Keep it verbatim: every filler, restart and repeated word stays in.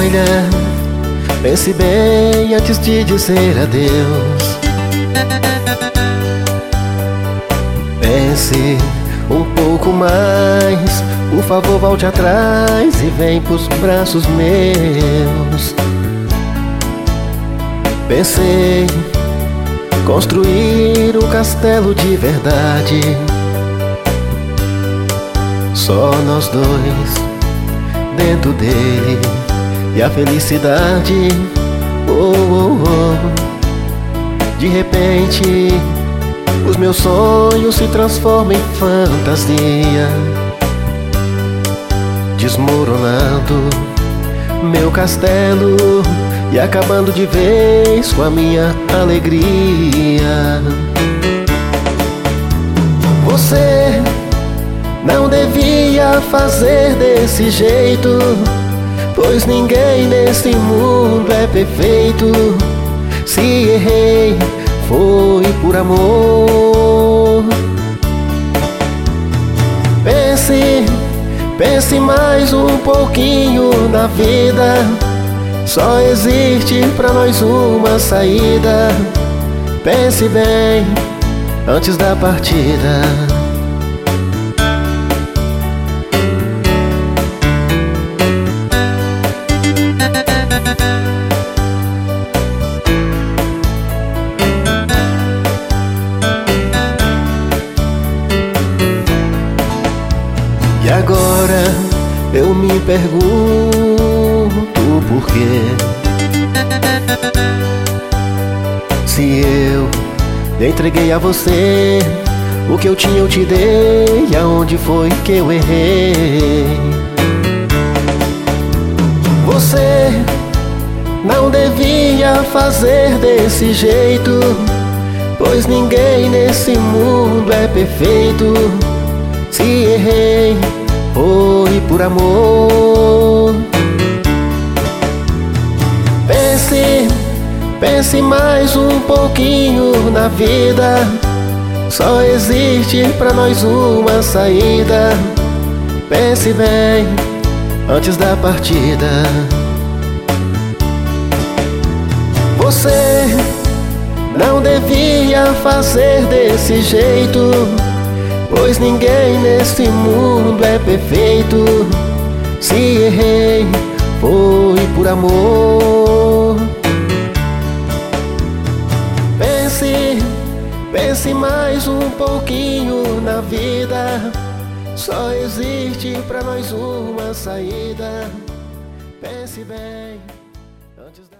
filha, pense bem antes de dizer adeus. Pense um pouco mais, por favor volte atrás e vem pros braços meus. Pensei construir um castelo de verdade, só nós dois dentro dele, e a felicidade, oh, oh, oh. De repente os meus sonhos se transformam em fantasia, desmoronando meu castelo e acabando de vez com a minha alegria. Você não devia fazer desse jeito, pois ninguém nesse mundo é perfeito. Se errei, foi por amor. Pense, pense mais um pouquinho na vida, só existe pra nós uma saída. Pense bem antes da partida. E agora eu me pergunto por quê. Se eu entreguei a você o que eu tinha, eu te dei, e aonde foi que eu errei? Você não devia fazer desse jeito, pois ninguém nesse mundo é perfeito. Se errei, foi por amor. Pense, pense mais um pouquinho na vida, só existe pra nós uma saída. Pense bem antes da partida. Você não devia fazer desse jeito, pois ninguém nesse mundo é perfeito. Se errei, foi por amor. Pense, pense mais um pouquinho na vida, só existe pra nós uma saída. Pense bem antes da